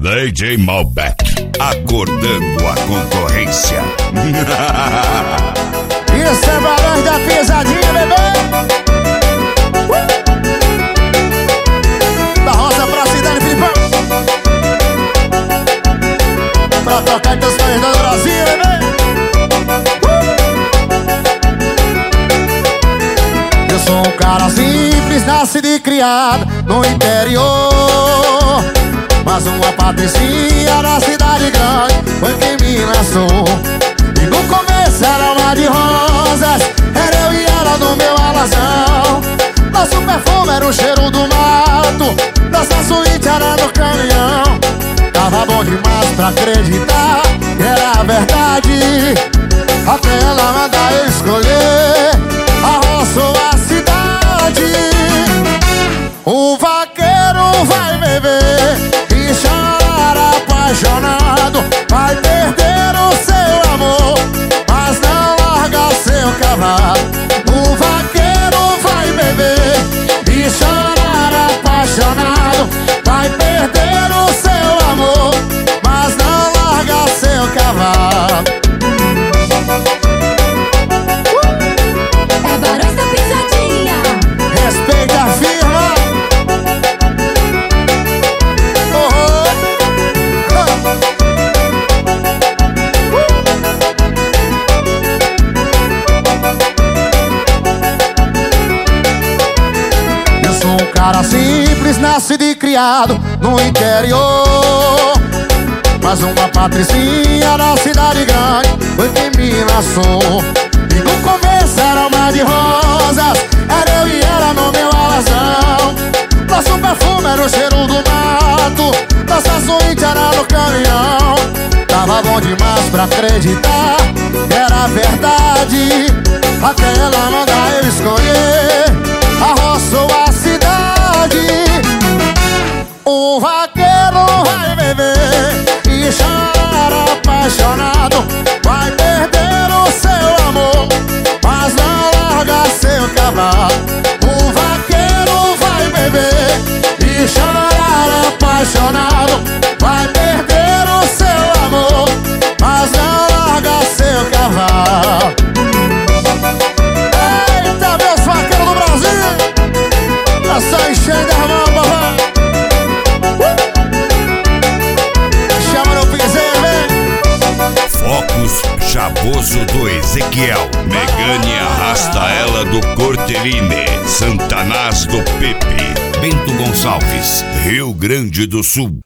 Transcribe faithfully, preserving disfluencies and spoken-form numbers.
D J Malbec, acordando a concorrência. Isso é Barões da Pisadinha, bebê. uh! Da roça pra cidade, Filipão. Pra tocar teus sonhos do Brasil, bebê. uh! Eu sou um cara simples, nascido e criado no interior, mas uma patricinha na cidade grande foi quem me lançou. E no começo era uma de rosas, era eu e ela no meu alazão. Nosso perfume era o cheiro do mato, nossa suíte era no caminhão. Tava bom demais pra acreditar que era verdade, até ela mandar eu escolher a roça ou a cidade. O vaqueiro vai beber e chorar apaixonado, vai perder o seu amor, mas não larga seu cavalo. O vaqueiro vai beber e chorar apaixonado, vai perder o seu amor, mas não larga seu cavalo. É Barões da Pisadinha. Respeita a firma. Cara simples, nascido e criado no interior, mas uma patricinha na cidade grande foi quem me lançou. E no começo era uma de rosas, era eu e ela no meu alazão. Nosso perfume era o cheiro do mato, nossa suíte era no caminhão. Tava bom demais pra acreditar que era verdade, até ela mandar eu escolher a roça ou a cidade. O vaqueiro vai beber e chorar apaixonado, vai perder o seu amor, mas não larga seu cavalo. O vaqueiro vai beber e chorar apaixonado, vai perder o seu amor, mas não larga seu cavalo. Eita, meus vaqueiros do Brasil, tá só enchendo a mão, papai. Chama no piseiro, vem. Focus chavoso do Ezequiel, Megane arrasta ela do Corteline, Santanás do Pepe, Bento Gonçalves, Rio Grande do Sul.